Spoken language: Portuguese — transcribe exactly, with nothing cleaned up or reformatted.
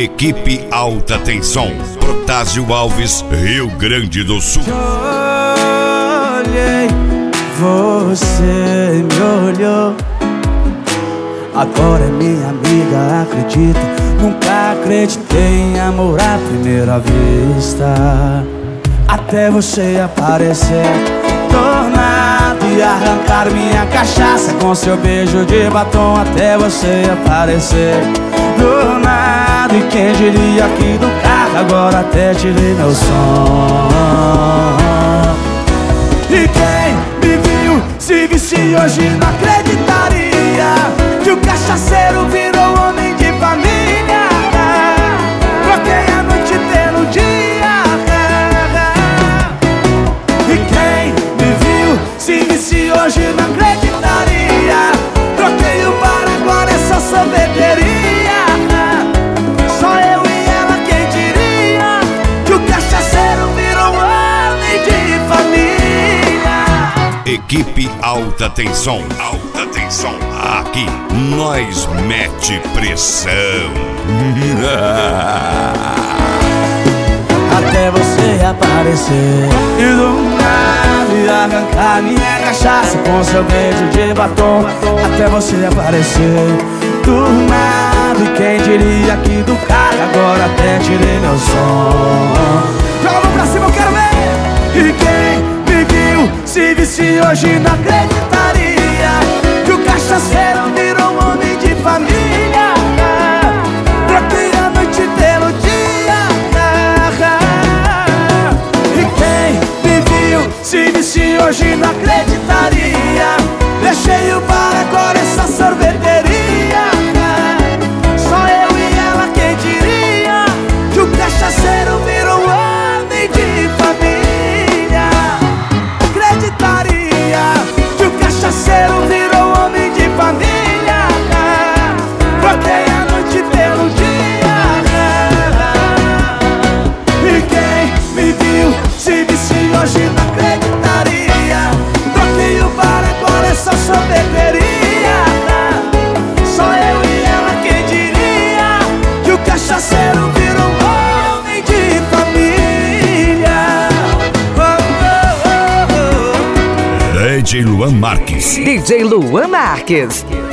Equipe Alta Tensão, Protásio Alves, Rio Grande do Sul. Olhei, você me olhou. Agora é minha amiga, acredita. Nunca acreditei em amor à primeira vista, até você aparecer do nada e arrancar minha cachaça com seu beijo de batom. Até você aparecer do nada, e quem diria que do carro agora até tirei meu som. E quem me viu se visse hoje não acreditaria que o cachaceiro virou homem de família. Troquei a noite pelo dia. E quem me viu se visse hoje não acreditaria. Troquei o bar, agora é só sorveteria. Só eu e ela, quem diria que o cachaceiro virou homem de família. Equipe Alta Tensão, Alta Tensão. Aqui nós mete pressão. Até você aparecer e do nada arrancar minha cachaça com seu beijo de batom. Até você aparecer do nada, e quem diria que do carro agora até tirei meu som. Joga a mão pra cima, eu quero ver. E quem me viu se visse hoje não acreditaria que o cachaceiro virou homem de família. Troquei a noite pelo dia. E quem me viu se visse hoje não acreditaria. Deixei o bar, agora é só sorveteria. Só eu e ela, quem diria que o cachaceiro virou homem de família. Acreditaria que o cachaceiro virou homem de família. Troquei a noite pelo dia. E quem me viu se visse hoje não acreditaria. Troquei o bar, agora é só sorveteria. Só eu e ela, quem diria que o cachaceiro virou homem de família. Oh, oh, oh, oh. D J Luan Marques. D J Luan Marques.